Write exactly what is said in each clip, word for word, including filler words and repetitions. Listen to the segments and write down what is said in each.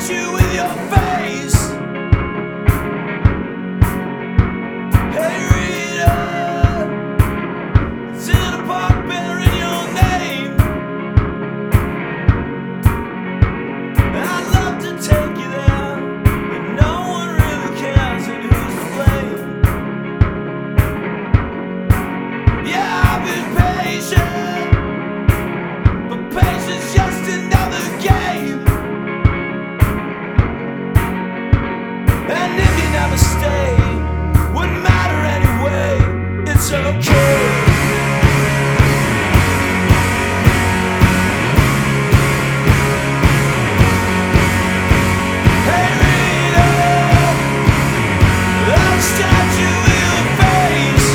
statue with your face. Hey Rita, it's in a park bearing your name. I'd love to take you there, but no one really cares, and who's to blame? Yeah, I've been patient, but patience just another game. And if you never stay, wouldn't matter anyway, it's okay. Hey Rita, that statue in your face.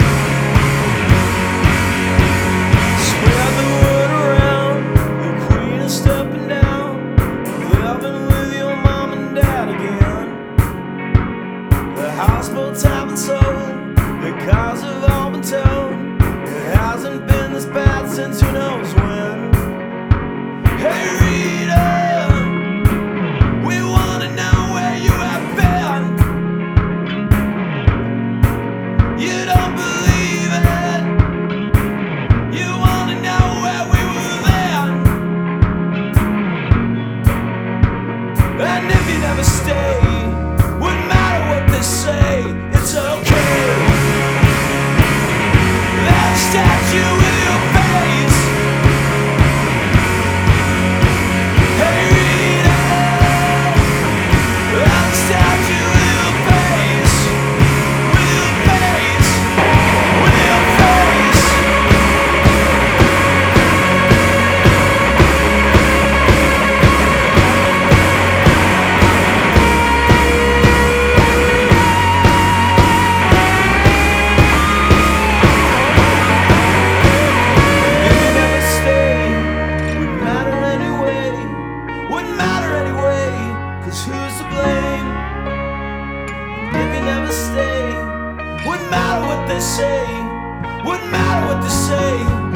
Spread the word around, the queen is stepping down, living with your mom and dad again. The houseboats haven't sold, the cars have all been towed. It hasn't been this bad since who knows when. Hey Rita, we wanna know where you have been. You don't believe it, you wanna know where we were then. And if you never stay, wouldn't matter what they say, it's okay. That statue with your face. Hey Rita, that statue with your face. With your face, with your face. If you never stay, wouldn't matter anyway. Wouldn't matter anyway, 'cause who's to blame? If you never stay, wouldn't matter what they say. Wouldn't matter what they say.